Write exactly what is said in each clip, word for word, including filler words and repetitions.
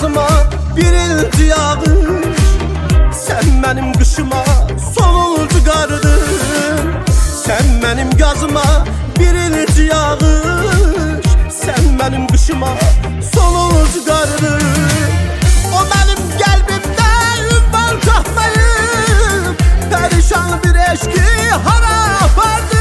yazıma birinci yağış, sen benim kışıma sonuncu qardın. Sen benim yazıma birinci yağış, sen benim kışıma sonuncu qardın. O benim qəlbimdə ünvan tapmayıb, perişan bir eşki hara apardı.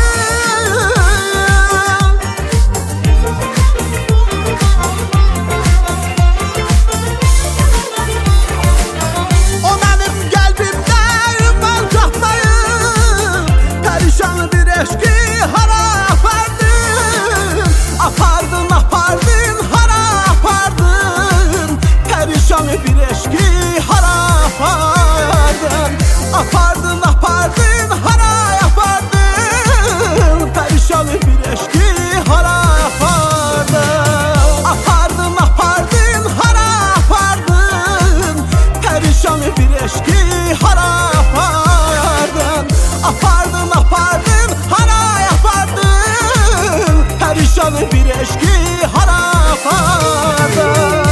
Bir eşki hara apardın, apardın, apardın, hara apardın. Perişan bir eşki hara apardın, apardın, apardın, hara apardın. Perişan bir eşki hara apardın, apardın, apardın, hara apardın. Perişan bir eşki hara apardın.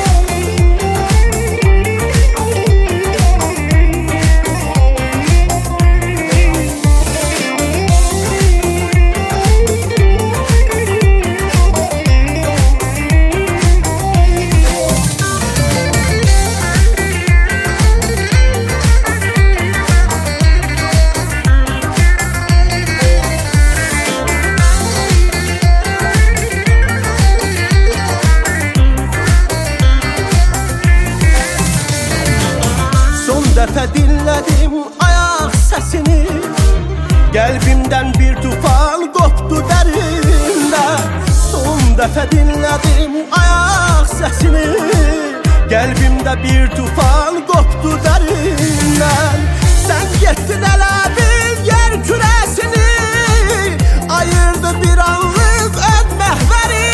Dəfə dinlədim ayaq səsini, qəlbimdən bir tufan qopdu dərində. Son dəfə dinlədim ayaq səsini, qəlbimdə bir tufan qopdu dərindən. Sən getdin ələ bil yer kürəsini, ayırdı bir anlıq öz məhvərindən.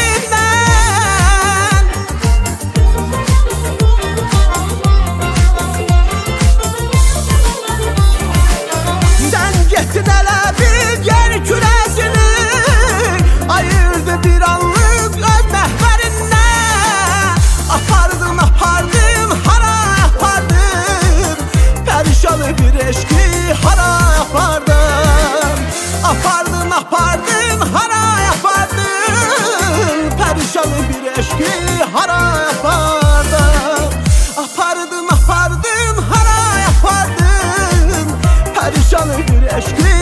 Getdin ələ bil yer kürəsini, ayırdı bir anlıq öz məhvərindən. Apardın, apardın, hara apardın. Perişan bir eşki hara apardın. Apardın, apardın, hara apardın. Perişan bir eşki hara apardın. Apardın, apardın, hara apardın. Perişan bir eşki